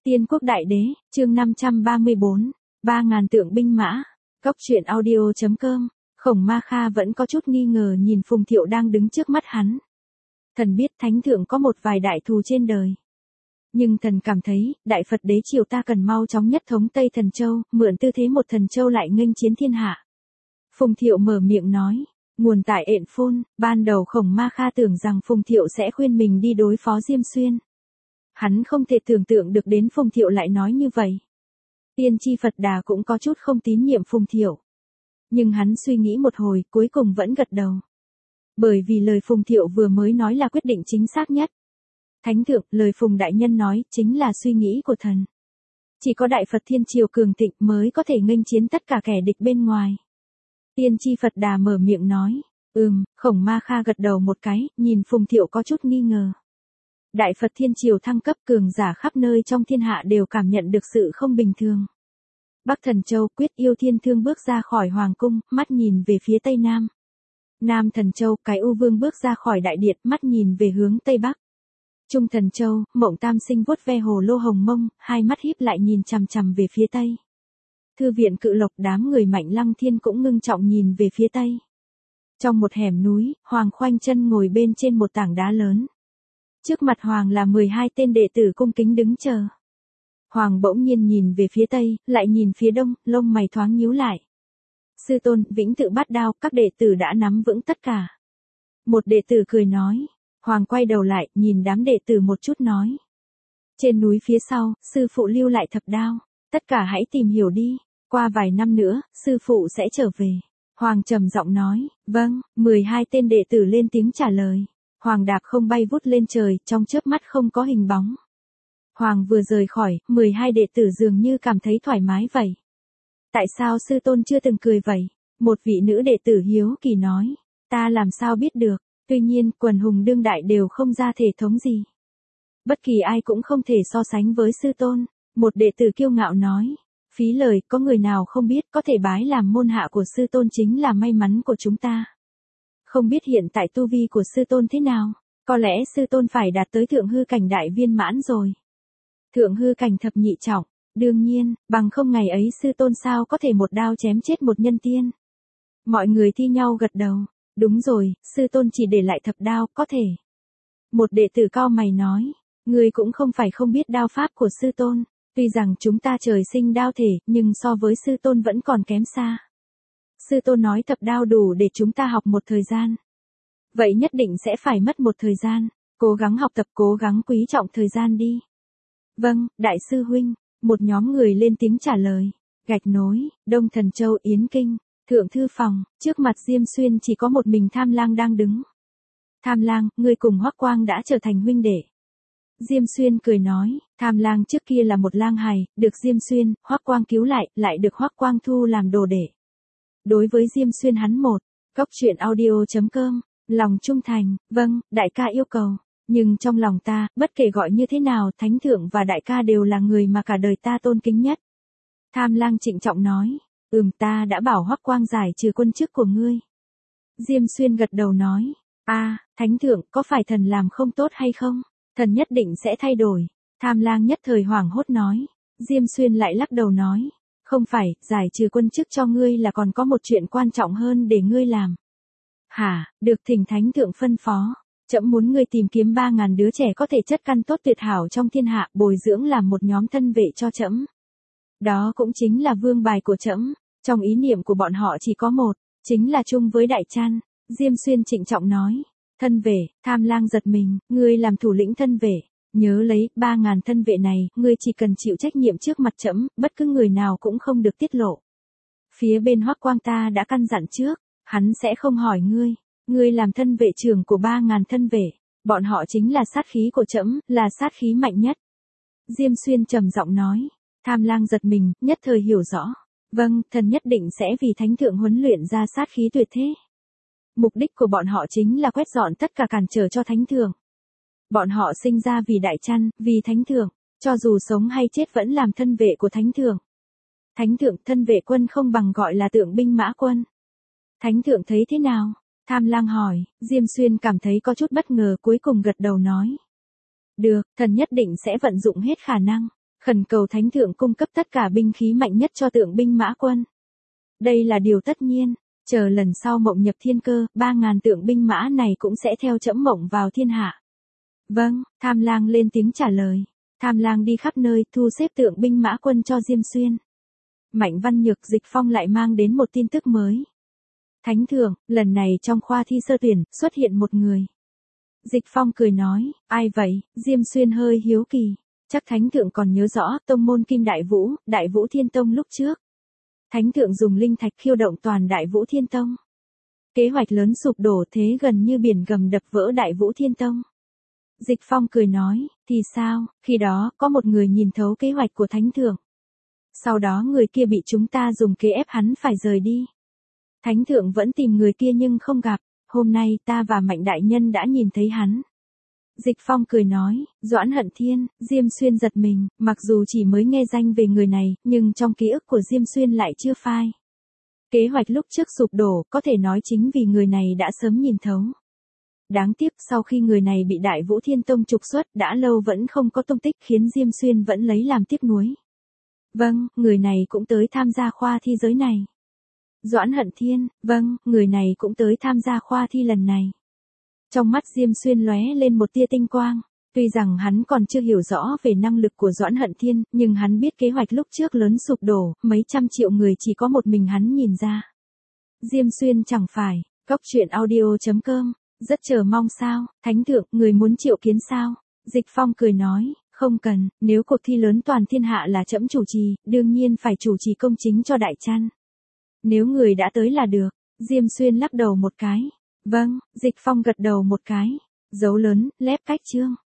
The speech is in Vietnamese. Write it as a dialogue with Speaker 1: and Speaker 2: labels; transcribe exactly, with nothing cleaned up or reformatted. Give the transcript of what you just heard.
Speaker 1: Tiên quốc đại đế, chương năm trăm ba mươi bốn, ba ngàn tượng binh mã. Cốc truyện audio chấm com. Khổng Ma Kha vẫn có chút nghi ngờ nhìn Phùng Thiệu đang đứng trước mắt hắn. Thần biết thánh thượng có một vài đại thù trên đời. Nhưng thần cảm thấy, đại Phật đế triều ta cần mau chóng nhất thống Tây Thần Châu, mượn tư thế một Thần Châu lại nghênh chiến thiên hạ. Phùng Thiệu mở miệng nói, nguồn tại Ện Phôn, ban đầu Khổng Ma Kha tưởng rằng Phùng Thiệu sẽ khuyên mình đi đối phó Diêm Xuyên. Hắn không thể tưởng tượng được đến Phùng Thiệu lại nói như vậy. Tiên tri Phật Đà cũng có chút không tín nhiệm Phùng Thiệu. Nhưng hắn suy nghĩ một hồi, cuối cùng vẫn gật đầu. Bởi vì lời Phùng Thiệu vừa mới nói là quyết định chính xác nhất. Thánh thượng, lời Phùng Đại Nhân nói, chính là suy nghĩ của thần. Chỉ có Đại Phật Thiên Triều cường thịnh mới có thể nghênh chiến tất cả kẻ địch bên ngoài. Tiên tri Phật Đà mở miệng nói, ừm, Khổng Ma Kha gật đầu một cái, nhìn Phùng Thiệu có chút nghi ngờ. Đại Phật Thiên Triều thăng cấp, cường giả khắp nơi trong thiên hạ đều cảm nhận được sự không bình thường. Bắc Thần Châu, Quyết Yêu Thiên Thương bước ra khỏi hoàng cung, mắt nhìn về phía tây nam. Nam Thần Châu, Cái U Vương bước ra khỏi đại điện, mắt nhìn về hướng tây bắc. Trung Thần Châu, Mộng Tam Sinh vuốt ve hồ lô hồng mông, hai mắt híp lại nhìn chằm chằm về phía tây. Thư viện Cự Lộc, đám người Mạnh Lăng Thiên cũng ngưng trọng nhìn về phía tây. Trong một hẻm núi, Hoàng khoanh chân ngồi bên trên một tảng đá lớn. Trước mặt Hoàng là mười hai tên đệ tử cung kính đứng chờ. Hoàng bỗng nhiên nhìn về phía tây, lại nhìn phía đông, lông mày thoáng nhíu lại. Sư tôn, Vĩnh Tự Bát Đao, các đệ tử đã nắm vững tất cả. Một đệ tử cười nói. Hoàng quay đầu lại, nhìn đám đệ tử một chút nói. Trên núi phía sau, sư phụ lưu lại thập đao. Tất cả hãy tìm hiểu đi. Qua vài năm nữa, sư phụ sẽ trở về. Hoàng trầm giọng nói. Vâng, mười hai tên đệ tử lên tiếng trả lời. Hoàng đạp không bay vút lên trời, trong chớp mắt không có hình bóng. Hoàng vừa rời khỏi, mười hai đệ tử dường như cảm thấy thoải mái vậy. Tại sao sư tôn chưa từng cười vậy? Một vị nữ đệ tử hiếu kỳ nói. Ta làm sao biết được, tuy nhiên quần hùng đương đại đều không ra thể thống gì. Bất kỳ ai cũng không thể so sánh với sư tôn. Một đệ tử kiêu ngạo nói. Phí lời, có người nào không biết có thể bái làm môn hạ của sư tôn chính là may mắn của chúng ta. Không biết hiện tại tu vi của sư tôn thế nào, có lẽ sư tôn phải đạt tới thượng hư cảnh đại viên mãn rồi. Thượng hư cảnh thập nhị trọng, đương nhiên, bằng không ngày ấy sư tôn sao có thể một đao chém chết một nhân tiên. Mọi người thi nhau gật đầu, đúng rồi, sư tôn chỉ để lại thập đao, có thể. Một đệ tử cao mày nói, ngươi cũng không phải không biết đao pháp của sư tôn, tuy rằng chúng ta trời sinh đao thể, nhưng so với sư tôn vẫn còn kém xa. Sư tôn nói thập đao đủ để chúng ta học một thời gian. Vậy nhất định sẽ phải mất một thời gian, cố gắng học tập, cố gắng quý trọng thời gian đi. Vâng, đại sư huynh, một nhóm người lên tiếng trả lời. Gạch Nối, Đông Thần Châu, Yến Kinh, Thượng Thư Phòng, trước mặt Diêm Xuyên chỉ có một mình Tham Lang đang đứng. Tham Lang, ngươi cùng Hoắc Quang đã trở thành huynh đệ. Diêm Xuyên cười nói, Tham Lang trước kia là một lang hài, được Diêm Xuyên, Hoắc Quang cứu lại, lại được Hoắc Quang thu làm đồ đệ. Đối với Diêm Xuyên hắn một, Cốc truyện audio chấm com, lòng trung thành, vâng, đại ca yêu cầu. Nhưng trong lòng ta, bất kể gọi như thế nào, thánh thượng và đại ca đều là người mà cả đời ta tôn kính nhất. Tham Lang trịnh trọng nói, ừm, ta đã bảo Hoắc Quang giải trừ quân chức của ngươi. Diêm Xuyên gật đầu nói, a, à, thánh thượng, có phải thần làm không tốt hay không? Thần nhất định sẽ thay đổi. Tham Lang nhất thời hoảng hốt nói. Diêm Xuyên lại lắc đầu nói, không phải, giải trừ quân chức cho ngươi là còn có một chuyện quan trọng hơn để ngươi làm. Hả, được thỉnh thánh thượng phân phó. Trẫm muốn ngươi tìm kiếm ba ngàn đứa trẻ có thể chất căn tốt tuyệt hảo trong thiên hạ, bồi dưỡng làm một nhóm thân vệ cho trẫm. Đó cũng chính là vương bài của trẫm. Trong ý niệm của bọn họ chỉ có một, chính là chung với Đại Trăn. Diêm Xuyên trịnh trọng nói. Thân vệ, Tham Lang giật mình, ngươi làm thủ lĩnh thân vệ. Nhớ lấy, ba ngàn thân vệ này, ngươi chỉ cần chịu trách nhiệm trước mặt trẫm, bất cứ người nào cũng không được tiết lộ. Phía bên Hoắc Quang ta đã căn dặn trước, hắn sẽ không hỏi ngươi. Ngươi làm thân vệ trưởng của ba ngàn thân vệ, bọn họ chính là sát khí của trẫm, là sát khí mạnh nhất. Diêm Xuyên trầm giọng nói. Tham Lang giật mình, nhất thời hiểu rõ. Vâng, thần nhất định sẽ vì thánh thượng huấn luyện ra sát khí tuyệt thế. Mục đích của bọn họ chính là quét dọn tất cả cản trở cho thánh thượng. Bọn họ sinh ra vì Đại Trăn, vì thánh thượng, cho dù sống hay chết vẫn làm thân vệ của thánh thượng. Thánh thượng, thân vệ quân không bằng gọi là tượng binh mã quân. Thánh thượng thấy thế nào? Tham Lang hỏi. Diêm Xuyên cảm thấy có chút bất ngờ, cuối cùng gật đầu nói. Được, thần nhất định sẽ vận dụng hết khả năng. Khẩn cầu thánh thượng cung cấp tất cả binh khí mạnh nhất cho tượng binh mã quân. Đây là điều tất nhiên, chờ lần sau mộng nhập thiên cơ, ba ngàn tượng binh mã này cũng sẽ theo trẫm mộng vào thiên hạ. Vâng, Tham Lang lên tiếng trả lời. Tham Lang đi khắp nơi thu xếp tượng binh mã quân cho Diêm Xuyên. Mạnh Văn Nhược Dịch Phong lại mang đến một tin tức mới. Thánh thượng, lần này trong khoa thi sơ tuyển, xuất hiện một người. Dịch Phong cười nói, ai vậy? Diêm Xuyên hơi hiếu kỳ. Chắc thánh thượng còn nhớ rõ, tông môn Kim Đại Vũ, Đại Vũ Thiên Tông lúc trước. Thánh thượng dùng linh thạch khiêu động toàn Đại Vũ Thiên Tông. Kế hoạch lớn sụp đổ thế gần như biển gầm đập vỡ Đại Vũ Thiên Tông. Dịch Phong cười nói, thì sao, khi đó, có một người nhìn thấu kế hoạch của thánh thượng. Sau đó người kia bị chúng ta dùng kế ép hắn phải rời đi. Thánh thượng vẫn tìm người kia nhưng không gặp, hôm nay ta và Mạnh đại nhân đã nhìn thấy hắn. Dịch Phong cười nói, Doãn Hận Thiên, Diêm Xuyên giật mình, mặc dù chỉ mới nghe danh về người này, nhưng trong ký ức của Diêm Xuyên lại chưa phai. Kế hoạch lúc trước sụp đổ, có thể nói chính vì người này đã sớm nhìn thấu. Đáng tiếc sau khi người này bị Đại Vũ Thiên Tông trục xuất đã lâu vẫn không có tung tích khiến Diêm Xuyên vẫn lấy làm tiếc nuối. Vâng, người này cũng tới tham gia khoa thi giới này. Doãn Hận Thiên, vâng, người này cũng tới tham gia khoa thi lần này. Trong mắt Diêm Xuyên lóe lên một tia tinh quang, tuy rằng hắn còn chưa hiểu rõ về năng lực của Doãn Hận Thiên, nhưng hắn biết kế hoạch lúc trước lớn sụp đổ, mấy trăm triệu người chỉ có một mình hắn nhìn ra. Diêm Xuyên chẳng phải, Cốc truyện audio chấm com, rất chờ mong sao, thánh thượng, người muốn triệu kiến sao? Dịch Phong cười nói, không cần, nếu cuộc thi lớn toàn thiên hạ là trẫm chủ trì, đương nhiên phải chủ trì công chính cho đại trăn. Nếu người đã tới là được, Diêm Xuyên lắc đầu một cái. Vâng, Dịch Phong gật đầu một cái. Dấu lớn, lép cách chương.